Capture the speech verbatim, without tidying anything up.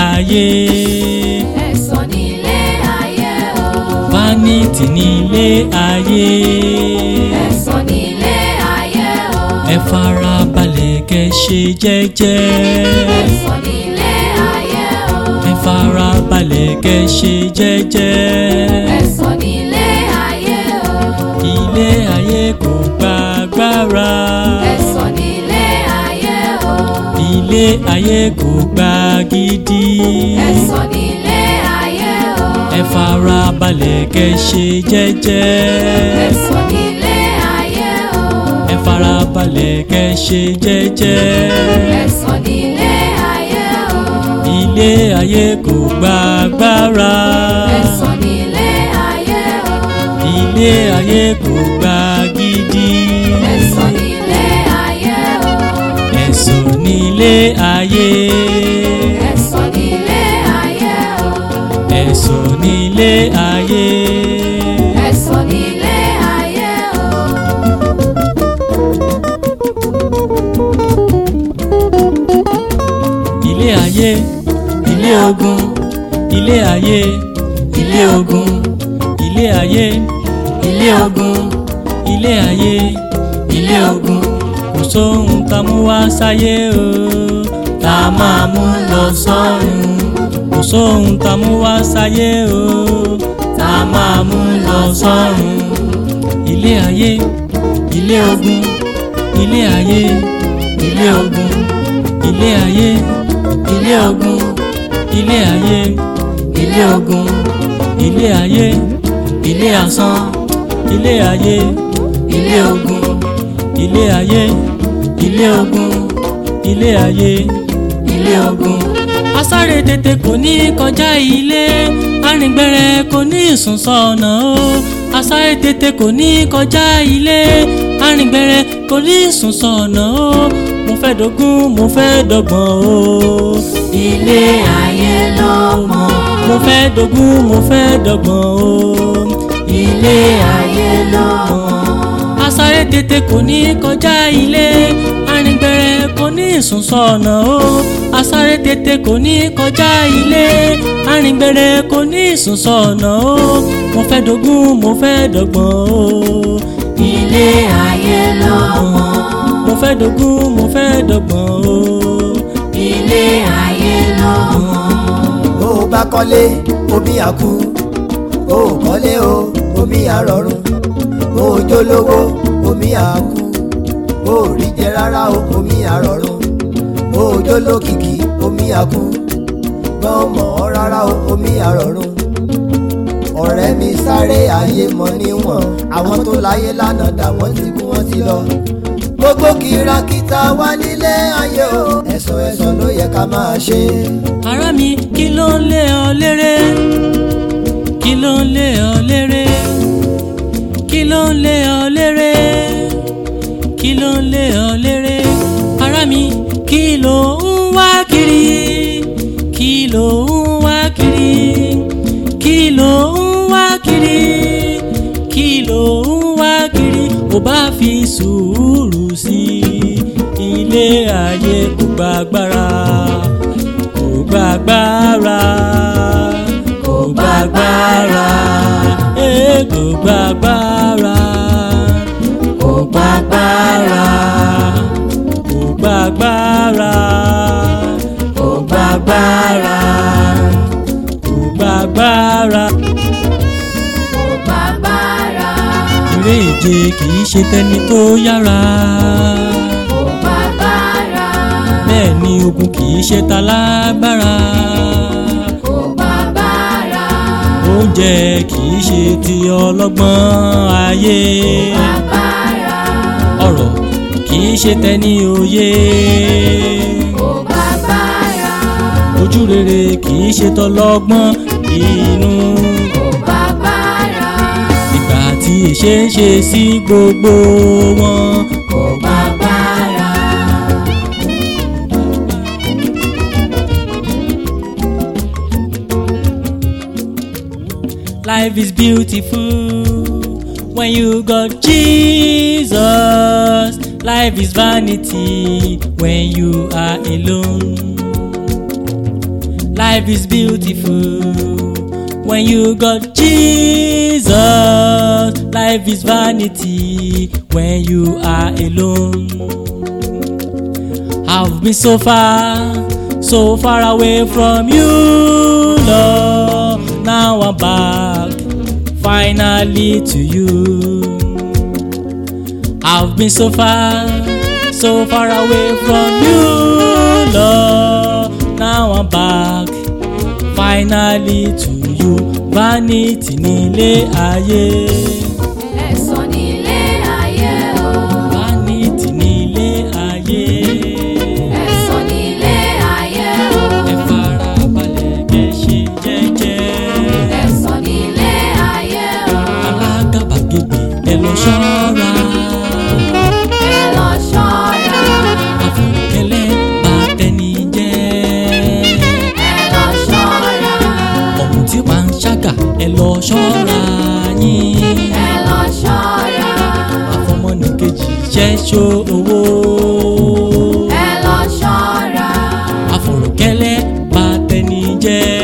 ayé. Ẹ̀san nílé ayé o. Vanity nílé ayé. Ẹ̀san nílé ayé o. Ẹ farabalẹ̀ kẹ́ ṣe jẹ́jẹ́. Ẹ̀san nílé ayé o. Ẹ farabalẹ̀ kẹ́ ṣe jẹ́jẹ́. Ẹ̀san nílé ayé o. Ilé ayé kò gba agbára. Ẹ̀san nílé ayé o. Ilé ayé kò gba gidi. Ẹ̀san nílé ayé o. Ẹ farabalẹ̀ kẹ́ ṣe jẹ́jẹ́. Ẹ̀san nílé ayé o. Ẹ farabalẹ̀ kẹ́ ṣe jẹ́jẹ́. Ẹ̀san nílé ayé o. Ilé ayé kò gba agbára. Ẹ̀san nílé ayé o. Ilé ayé kò gba gidi. Ẹ̀san nílé ayé o. Ẹ̀san nílé ayé. Ẹ̀san nílé ayé o. Ẹ̀san nílé ayé. Ẹ̀san nílé ayé o. Ilé ayé, ilé ogun. Ilé ayé, ilé ogun. Ilé ayé, ilé ogun. Ilé ayé, ilé ogun. Kò sóhun tá mú wá sáyé o, tá máa mú lọ sọ́run. Kò sóhun tá mú wá sáyé o, tá máa mú lọ sọ́run. Ilé ayé, ilé ogun. Ilé ayé, ilé ogun. Ilé ayé, ilé ogun. Ilé ayé, ilé ogun. Ilé ayé, ilé asán. Ilé ayé, ilé ogun. Ilé ayé, ilé ogun. Ilé ayé, ilé ogun. Asáré tètè kò ní kọjá ilé, arìngbẹ̀rẹ̀ kò ní sùn sọ́nà o. Asáré tètè kò ní kọjá ilé, arìngbẹ̀rẹ̀ kò ní sùn sọ́nà o. Mo fẹ́ dógún, mo fẹ́ dọ́gbọ̀n o. Ilé ayé ló mọ̀. Mo fẹ́ dógún, mo fẹ́ dọ́gbọ̀n o. Ilé ayé ló mọ̀. Asáré tètè kò ní kọjá ilé, arìngbẹ̀rẹ̀ kò ní sùn sọ́nà o. Asáré tètè kò ní kọjá ilé, arìngbẹ̀rẹ̀ kò ní sùn sọ́nà o. Mo fẹ́ dógún, mo fẹ́ dọ́gbọ̀n o. Ilé ayé ló mọ̀. Mo fẹ́ dógún, mo fẹ́ dọ́gbọ̀n o. Ilé ayé ló mọ̀. Bó o bá kọ́lé omi àkú, bó o kọ́lé o omi àrọ̀rùn, bó o jólówó omi àkú, bó o rí jẹ rárá o omi àrọ̀rùn, bó o jólókìkí omi àkú, bó o mọ̀ ọ́ rárá o omi àrọ̀rùn. Ọ̀rẹ́ mi sáré ayé mọ níwọ̀n, àwọn tó láyé lánàá dà wọ́n ti kú wọ́n ti lọ. Gbogbo kìràkìtà wà nílé ayé o, ẹ̀san ẹ̀san ló yẹ ká máa ṣe. Ará mi, kí ló ń lé ọ léré? Kí ló ń lé ọ léré? Kí ló ń lé ọ léré? Kí ló ń lé ọ léré? Ará mi, kí ló ń wá kiri? Kí ló ń wá kiri? Kí ló ń wá kiri? Kí ló ń wá kiri? Ó bá fi sùúrù sí ilé ayé kò gba agbára, kò gba agbára, kò gba agbára, eh, kò gba agbára, kò gba agbára, kò gba agbára, kò gba agbára, kò gba agbára. Kò gba agbára. Eré ìje kì í ṣe tẹni tó yára. Kò gba agbára. Bẹ́ẹ̀ ni ogun kì í ṣe talágbára. Kò gba agbára. Oúnjẹ kì í ṣe ti ọlọ́gbọ́n ayé. Kò gba agbára. Ọ̀rọ̀ kì í ṣe tẹni òye. Kò gba agbára. Ojú rere kì í ṣe tọlọ́gbọ́n inú. Kò gba agbára. Ìgbà tí èṣe ń ṣe sí gbogbo wọn. Kò gba agbára. Life is beautiful when you got Jesus. Life is vanity when you are alone. Life is beautiful when you got Jesus. Life is vanity when you are alone. I've been so far, so far away from you, Lord. Now I'm back, finally to you. I've been so far, so far away from you, Lord. Now I'm back, finally to you. Vanity nílé ayé. Ẹ̀san nílé ayé o. Vanity nílé ayé. Ẹ̀san nílé ayé o. Ẹ farabalẹ̀ kẹ́ ṣe jẹ́jẹ́. Ẹ̀san nílé ayé o. Alágàbàgebè ẹ lọ ṣọ́ra. Ẹ lọ ṣọ́ra. Àfọ̀rọ̀kẹ́lẹ́ bà tẹni jẹ́. Ẹ lọ ṣọ́ra. Ọ̀mùtí tí wàá ń ṣàgà ẹ lọ ṣọ́ra yín. Ẹ lọ ṣọ́ra. Àfọmọ́nìkejì ṣẹ́ṣọ́ owó. Ẹ lọ ṣọ́ra. Àfọ̀rọ̀kẹ́lẹ́ bà tẹni jẹ́.